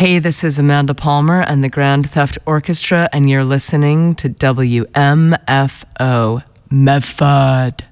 Hey, this is Amanda Palmer and the Grand Theft Orchestra, and you're listening to WMFO Medford.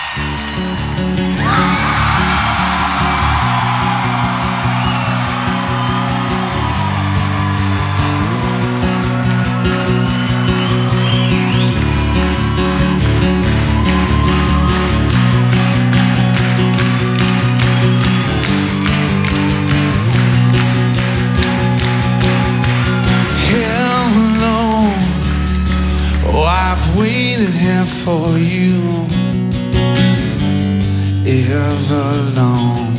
Waited here for you ever long.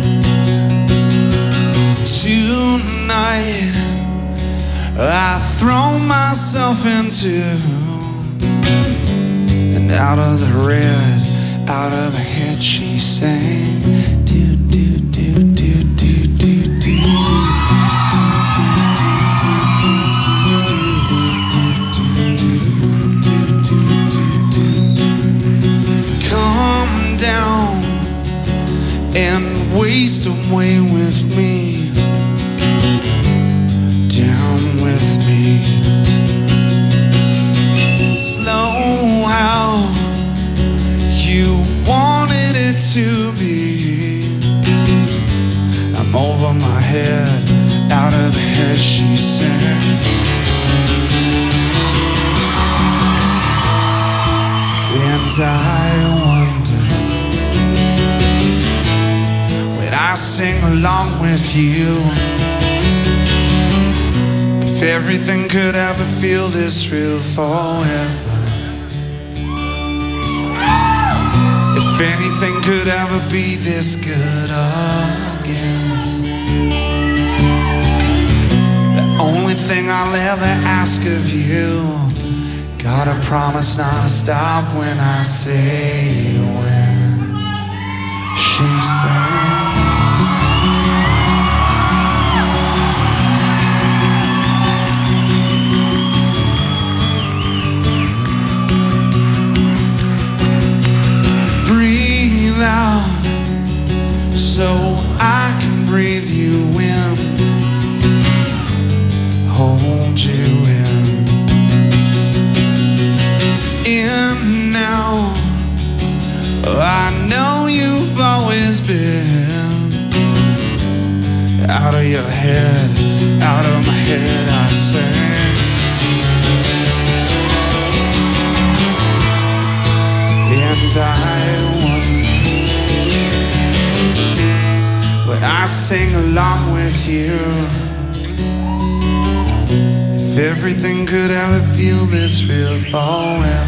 Tonight I throw myself into, and out of the red, out of her head she sang, do do do do do do do. And waste away with me, down with me. Slow how you wanted it to be. I'm over my head, out of the head she said. And I wonder, I sing along with you, if everything could ever feel this real forever, if anything could ever be this good again. The only thing I'll ever ask of you, gotta promise not to stop when I say when. She said, so I can breathe you in, hold you in now. I know you've always been out of your head, out of my head I sang. And I wonder, when I sing along with you, if everything could ever feel this real forever,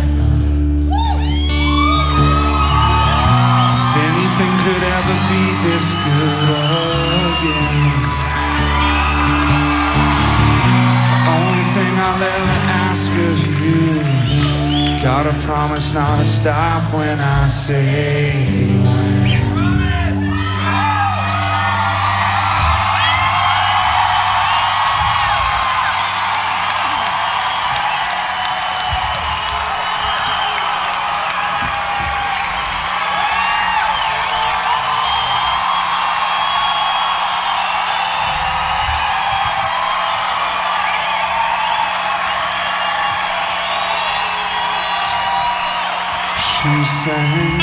if anything could ever be this good again. The only thing I'll ever ask of you, gotta promise not to stop when I say when. She sang.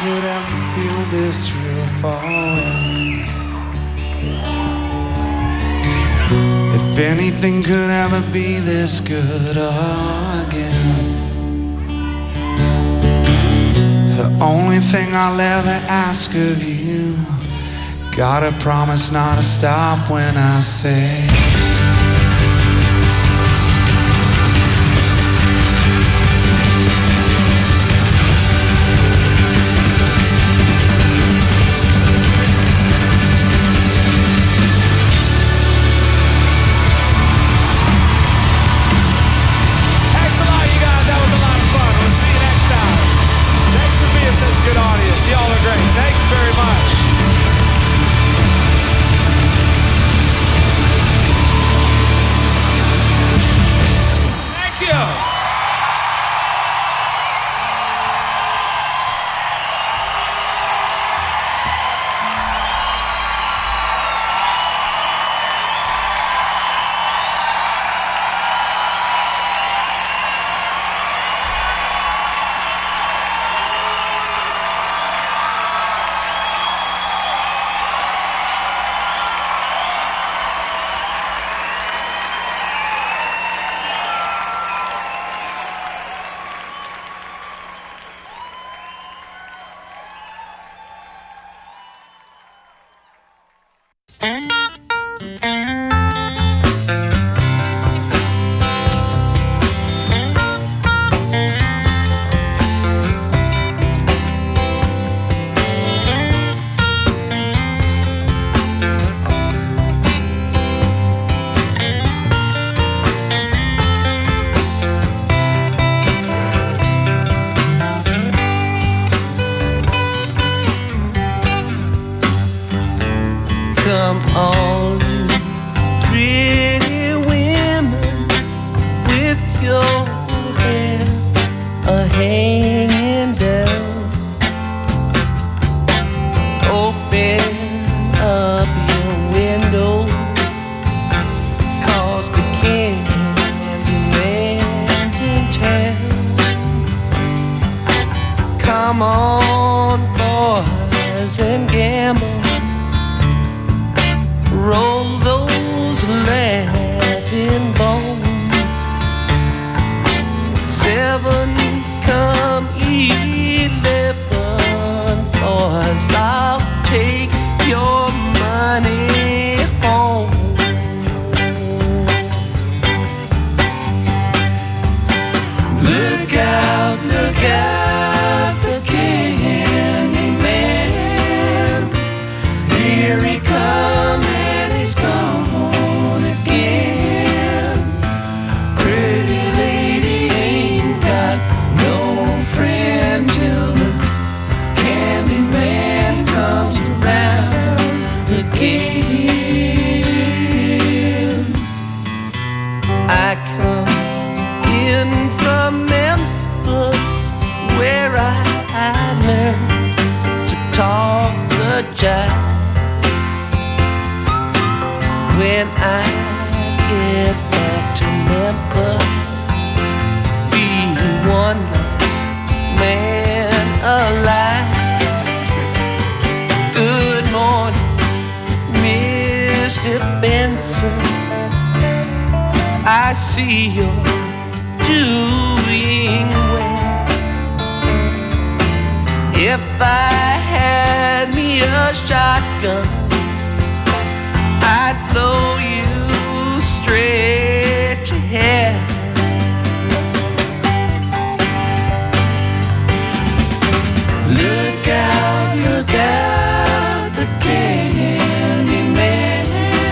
could ever feel this real far away, if anything could ever be this good again, the only thing I'll ever ask of you, gotta promise not to stop when I say. Such a good audience. Y'all are great. Thank you very much. Thank you. Come on, pretty women, with your hair hanging down. Open up your window, 'cause the Candyman's in town. Come on, boys, and gamble. Roll those laughing bones. 7 come 11, boys, I'll take your money home. Look out, the Candyman. Here he comes. Gone again. Pretty lady ain't got no friend till the Candyman comes around again. I come in from Memphis, where I learned to talk the jive. When I get back to Memphis, be one less man alive. Good morning, Mr. Benson. I see you're doing well. If I had me a shotgun, I'd blow you straight to hell. Look out, the Candyman.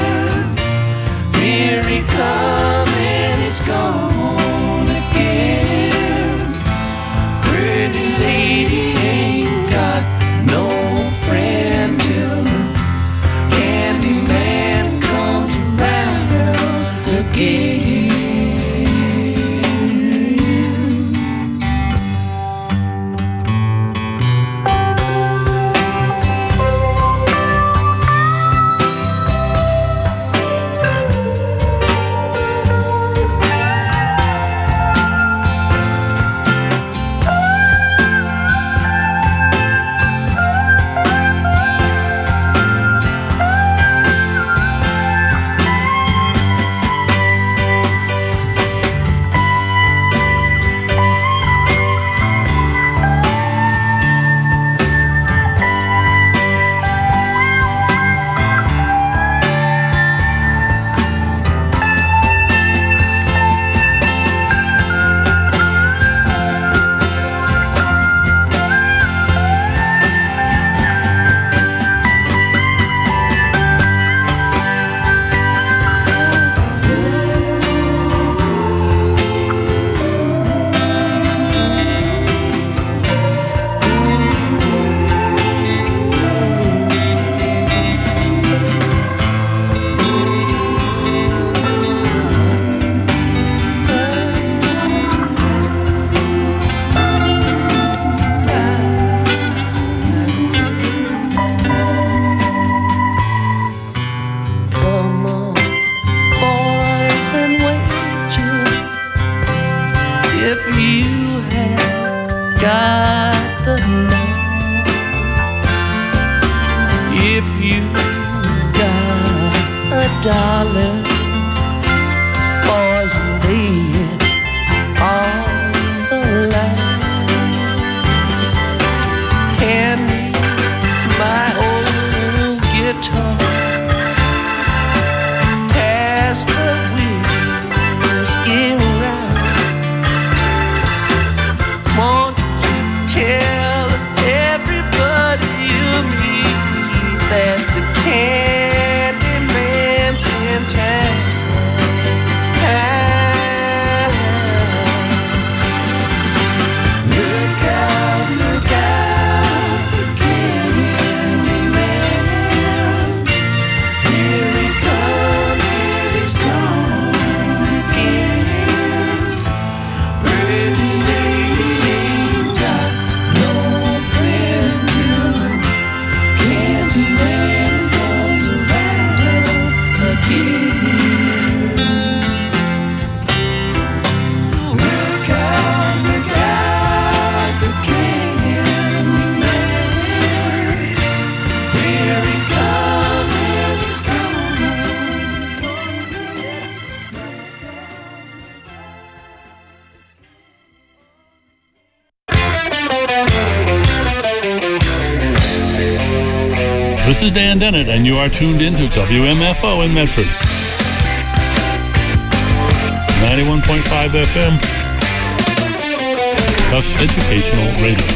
Here he comes and he's gone again. Pretty lady ain't got no friend till the Candyman comes around again. you have got the night, if you got $1, boys, lay it on the line. Hand me my old guitar, pass the whiskey round. Won't you tell everybody you meet that the Candyman's in town? Look out, the Candyman. Here he comes, and he's gone again. Pretty lady ain't got no friend till the Candyman comes around again. Look out, the Candyman. Here he comes, and he's gone. This is Dan Dennett, and you are tuned into WMFO in Medford. 91.5 FM. Tufts Educational Radio.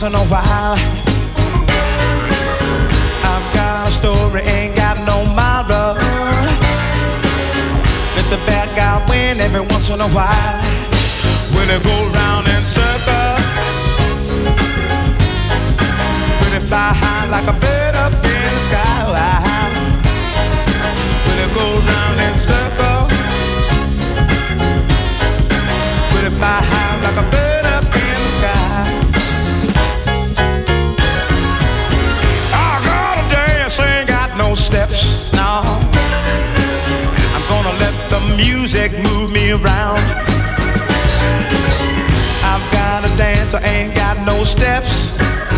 once in a while. I've got a story, ain't got no model. Let the bad guy win every once in a while. When it go round in circles, when it fly high like a bird up in the sky. When it go round in circles, when it fly high like a bird up in the sky. I gotta dance, ain't got no steps, no. I'm gonna let the music move me around. I've got a dance, I ain't got no steps.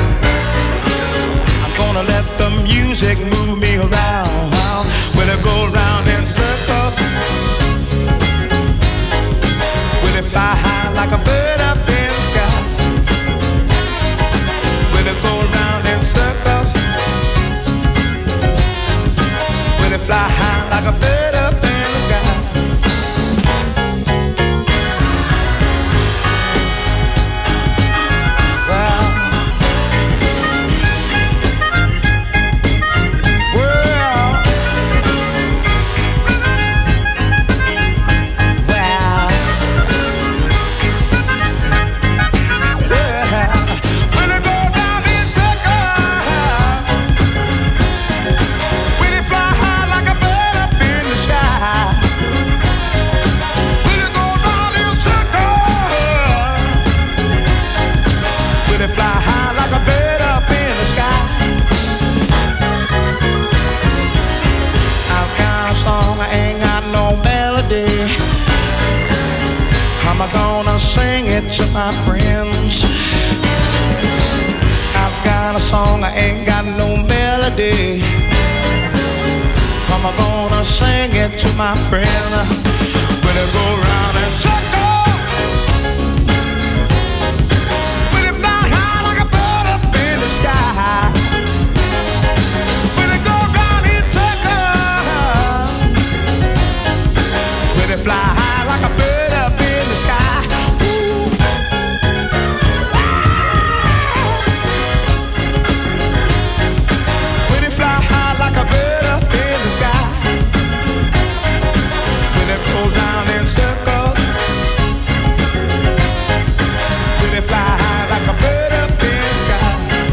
I'm gonna let the music move me around. When it go round in circles, when it fly high like a bird up in the sky. When it go round in circles, when it fly high like a bird up in the sky. I'm gonna sing it to my friends. I've got a song, I ain't got no melody. I'm gonna sing it to my friend. When it go round and circle, when it fly high like a bird up in the sky. When it go round and circle, when it fly high like a bird up in the sky. When it fly high like a bird up in the sky. When it go round in circles, when it fly high like a bird up in the sky.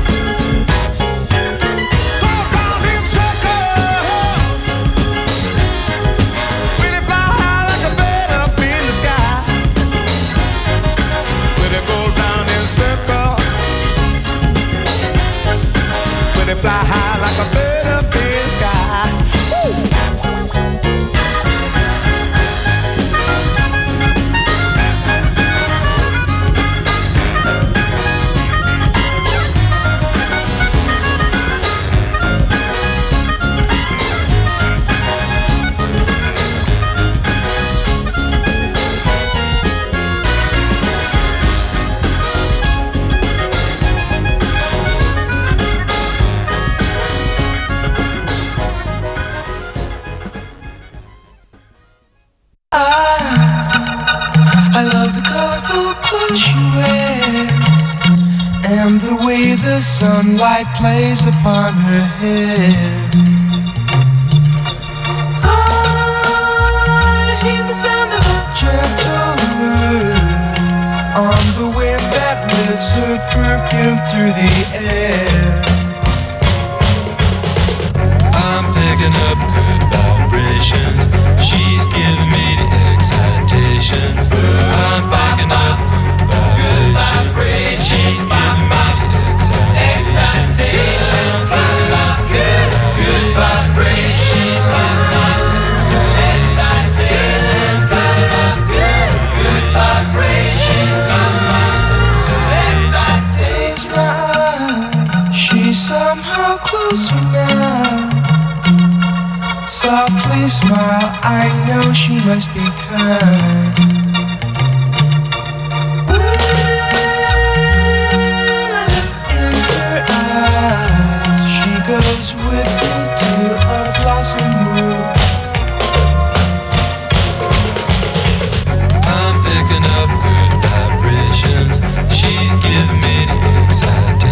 Go round in circles, when it fly high like a bird up in the sky. When it go round in circles, when it fly high like a bird up in the sky. Woo! I love the colorful clothes she wears and the way the sunlight plays upon her hair. I hear the sound of a gentle word on the wind that lifts her perfume through the air. I'm picking up good vibrations. She's giving me the excitations. I'm picking up good vibrations. She's giving me the excitations. Good vibrations. She's giving me the excitations. Good vibrations. She's giving me the excitations. Close my eyes, she's somehow closer now. Softly smile, I know she must be kind. In her eyes, she goes with me to a blossom room. I'm picking up good vibrations. She's giving me the excitation.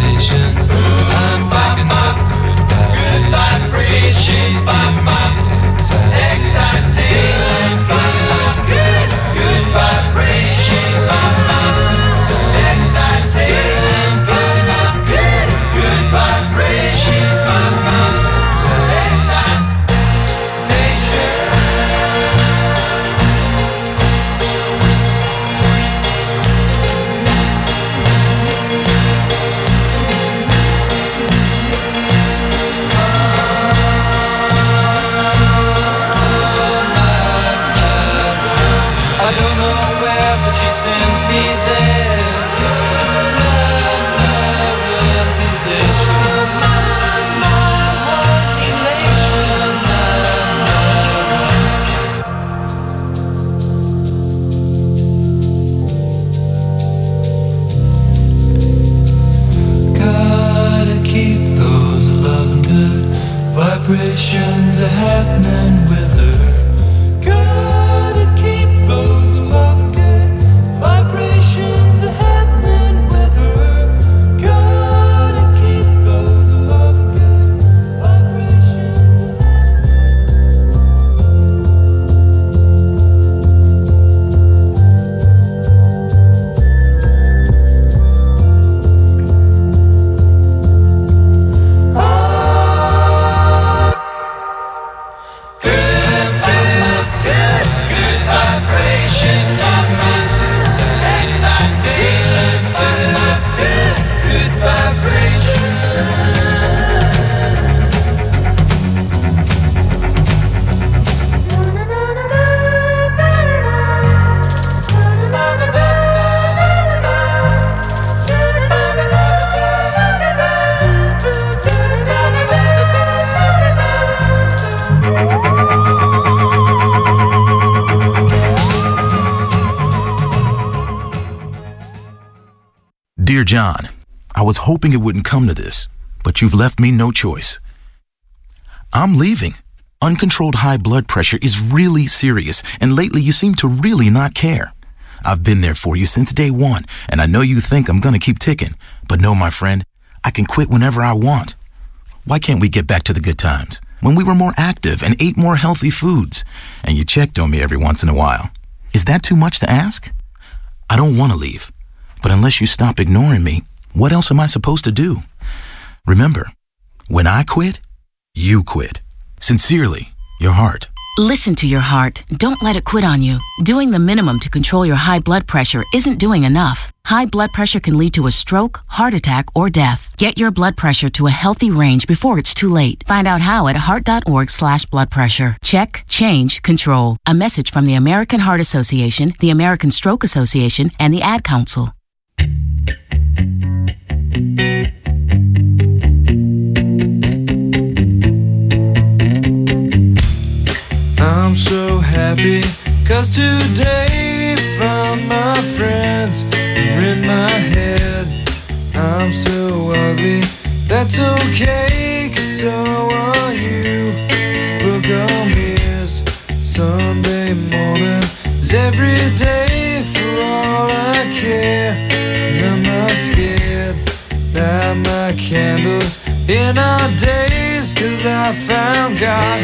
she sends me there. Love sensation. Gotta keep those loving good vibrations are happening with her. Gotta keep those loving good vibrations are happening with her. Gotta keep those loving good vibrations. Dear John, I was hoping it wouldn't come to this, but you've left me no choice. I'm leaving. Uncontrolled high blood pressure is really serious, and lately you seem to really not care. I've been there for you since day one, and I know you think I'm gonna keep ticking, but no, my friend, I can quit whenever I want. Why can't we get back to the good times, when we were more active and ate more healthy foods, and you checked on me every once in a while? Is that too much to ask? I don't want to leave. But unless you stop ignoring me, what else am I supposed to do? Remember, when I quit, you quit. Sincerely, your heart. Listen to your heart. Don't let it quit on you. Doing the minimum to control your high blood pressure isn't doing enough. High blood pressure can lead to a stroke, heart attack, or death. Get your blood pressure to a healthy range before it's too late. Find out how at heart.org/blood pressure. Check, change, control. A message from the American Heart Association, the American Stroke Association, and the Ad Council. I'm so happy, 'cause today found my friends are in my head. I'm so ugly, that's okay, 'cause so are you. Look on mirrors, Sunday morning is every day for all I care. And I'm not scared, light my candles in our days, 'cause I found God.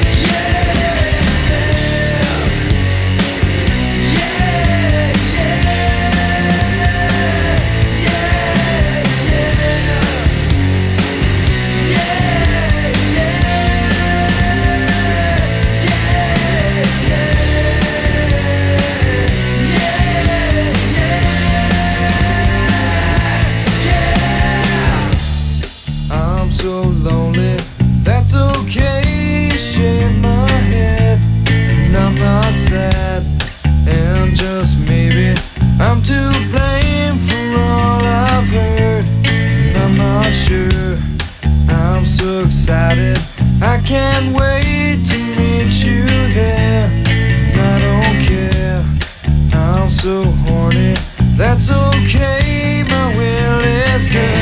So lonely, that's okay. Shake my head, and I'm not sad. And just maybe I'm to blame for all I've heard. And I'm not sure. I'm so excited, I can't wait to meet you there. And I don't care, I'm so horny. That's okay, my will is good.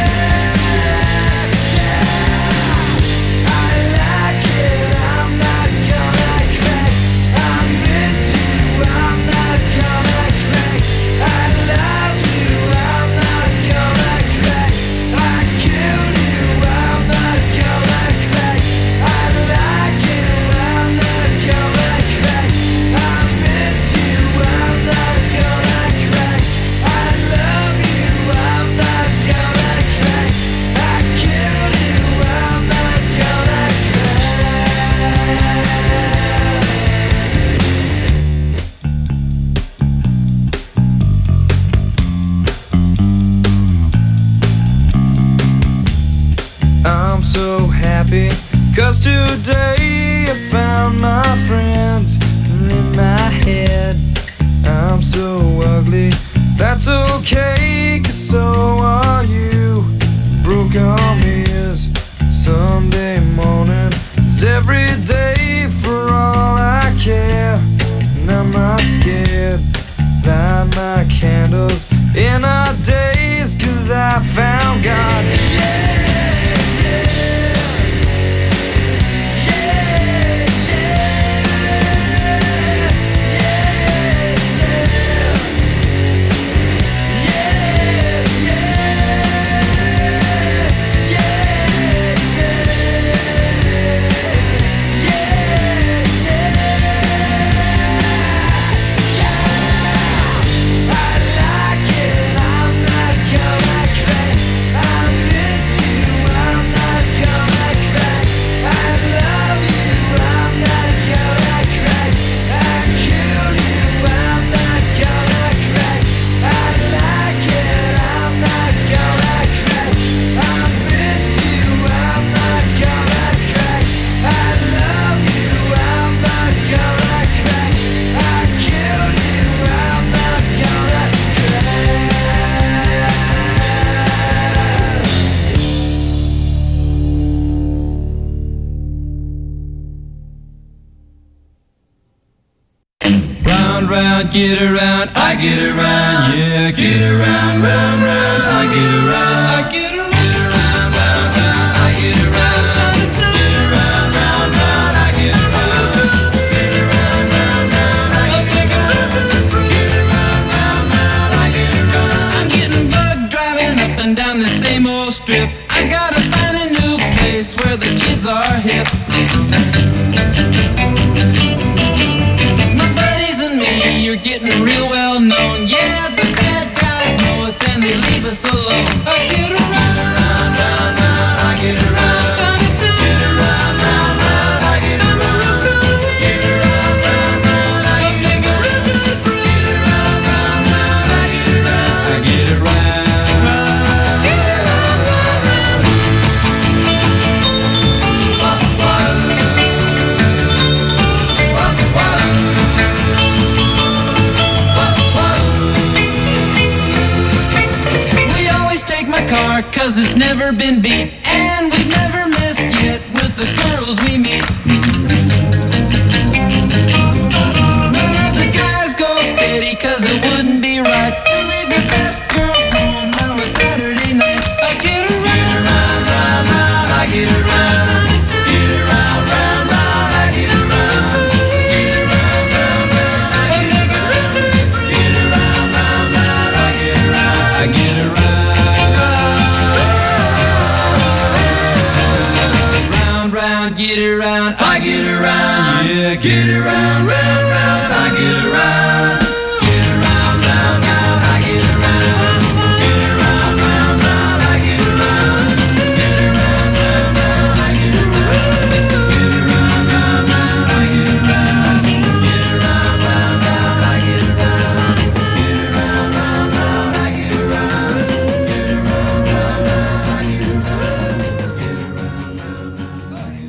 I like it, I'm not happy, 'cause today I found my friends. And in my head I'm so ugly. That's okay, 'cause so are you. Broke arm is Sunday morning, is every day for all I care. And I'm not scared, light my candles in our days, 'cause I found God. Get around, I get around, yeah, get around, round, round, I get around, I get around, round, round, I get around, get around, round, round, I get around, get around, round, round, I get around, get around, round, round, I get around. I'm getting bugged driving up and down the same old strip. I gotta find a new place where the kids are hip. You're getting real well known. Yeah, the bad guys know us and they leave us alone. I get around, round, round, I get around. Get around, round, round, I get around. Get around, round, round, I get around. Get around, round, round, I get around. I get around, get around, round, round. Car, 'cause it's never been beat, and we've never missed yet with the girls we meet. None of the guys go steady, 'cause it wouldn't be right to leave your best girl home on a Saturday night. I get around, round, round, round, I get around. Get around, round, round, I get around. Get around, round, round, I get around. Get around, round, round, I get around. I get around. Get around, I get around, yeah, get around, round, round, I get around. Get around, round, round, I get around. Get around, round, round, I get around. Get around, round, round, I get around. Get around, round, round, I get around. Get around, round, round, I get around. Get around, round, round, I get around. Get around, round, round, I get around. Get around, round, round, I get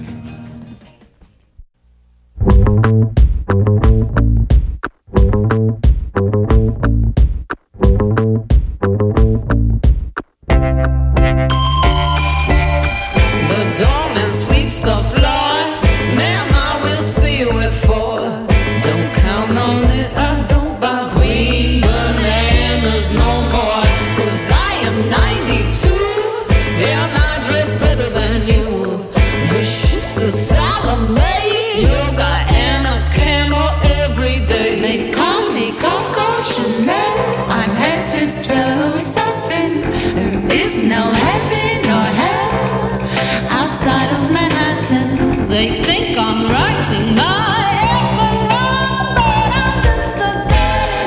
The doorman sweeps the floor. Ma'am, I will see you at 4. Don't count on it, I don't buy green bananas no more. 'Cause I am 92, and I dress better than you. Vicious as Salome, yoga and a camel every day. They call me Coco Chanel. I'm head to toe satin. There is no heaven or hell outside of Manhattan. They think I'm writing my epilogue, but I'm just a dirty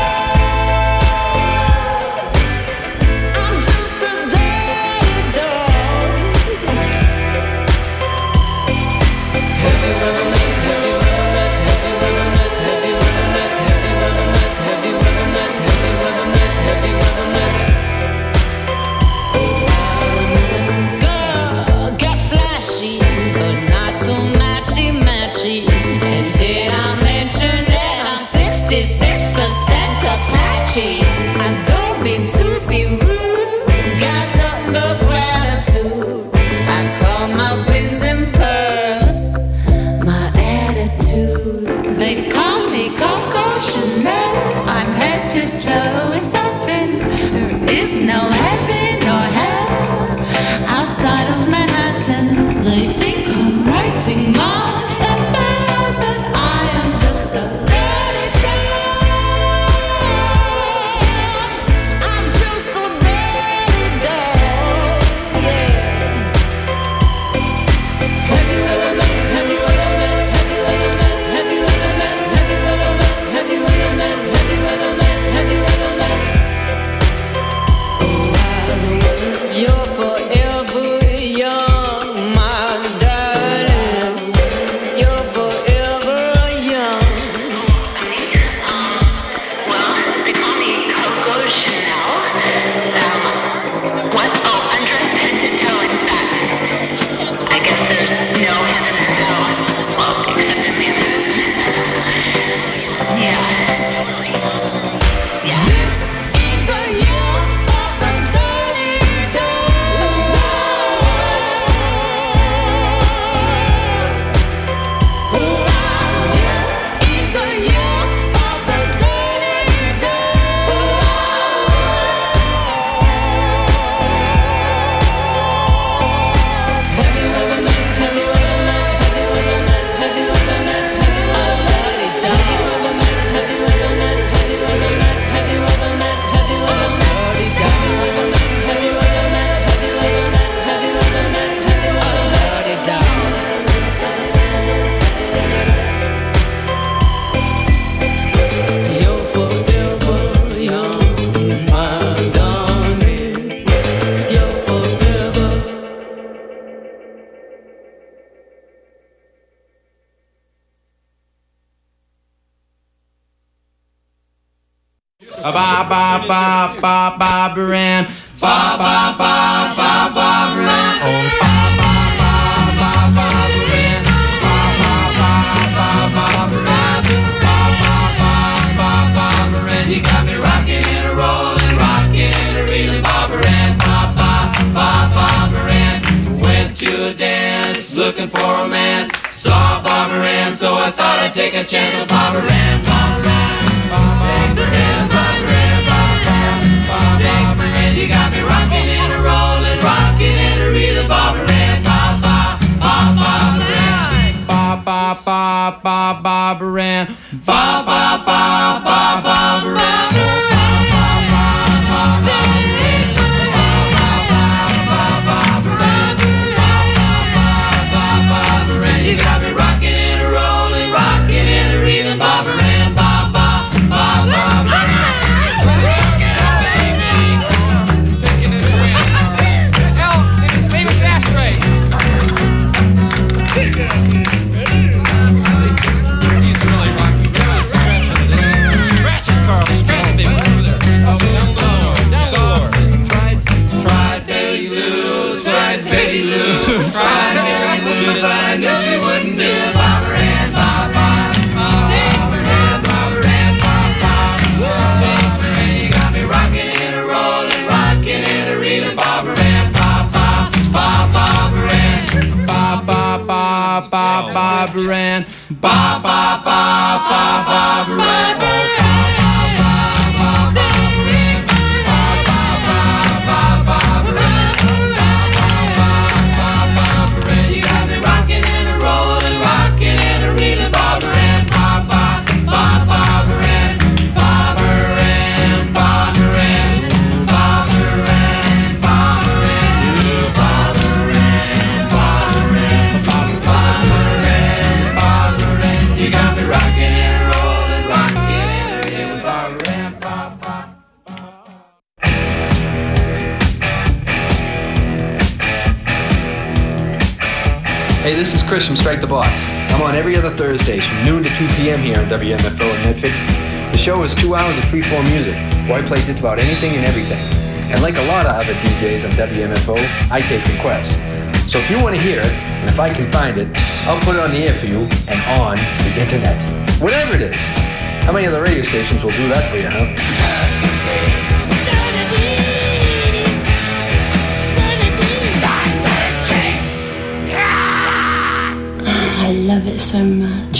dog. I'm just a dirty dog. Have you ever met? Have you ever met? Have you ever met? Have you ever met? Have you ever met? Have you ever met? Have you ever met? Have you ever met? Girl, get flashy. Barbara Ann. Barbara Ann. Oh, Barbara Ann. Barbara Ann. You got me rocking and a rolling, rocking and a reeling. Barbara Ann. Barbara Ann. Went to a dance looking for romance. Saw Barbara Ann, so I thought I'd take a chance with Barbara Ann. Barbara Ann. You got me rocking and a rolling, rocking and a reeling. Barbara Ann. Barbara Ann. Barbara Ann. Barbara Ann. You got me rocking and a rolling, rocking and a reeling. Barbara Ann. Barbara Ann. Barbara Ann. You got me rocking and a rolling, rocking and a reeling. Barbara Ann. Barbara Ann. Barbara Ann. Barbara Ann. Barbara Ann. Barbara Ann. You got me rocking and rolling, rocking and a reeling. Barbara Ann. Hey, this is Chris from Strike the Box. I'm on every other Thursdays from noon to 2 p.m. here on WMFO in Medford. The show is 2 hours of free-form music, where I play just about anything and everything. And like a lot of other DJs on WMFO, I take requests. So if you want to hear it, and if I can find it, I'll put it on the air for you and on the internet. Whatever it is. How many other radio stations will do that for you, huh? I love it so much.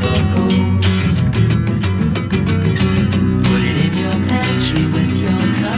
Put it in your pantry with your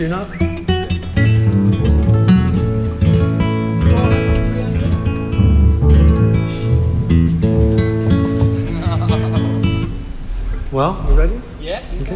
tune up? Well, you ready? Yeah. Okay.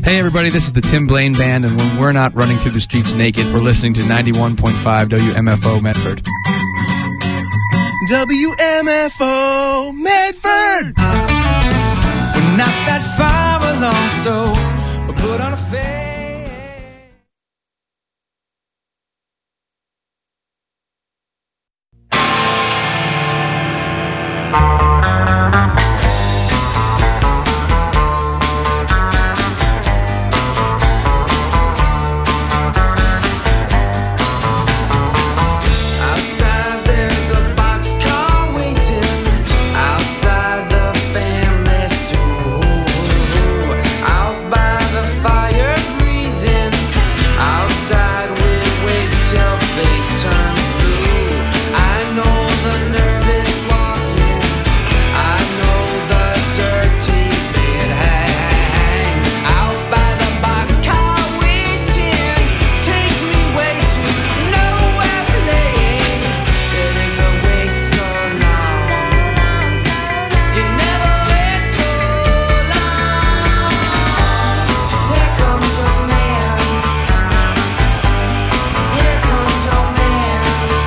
Hey everybody, this is the Tim Blaine Band, and when we're not running through the streets naked, we're listening to 91.5 WMFO Medford. WMFO Medford. We're not that far along, so we'll put on a face.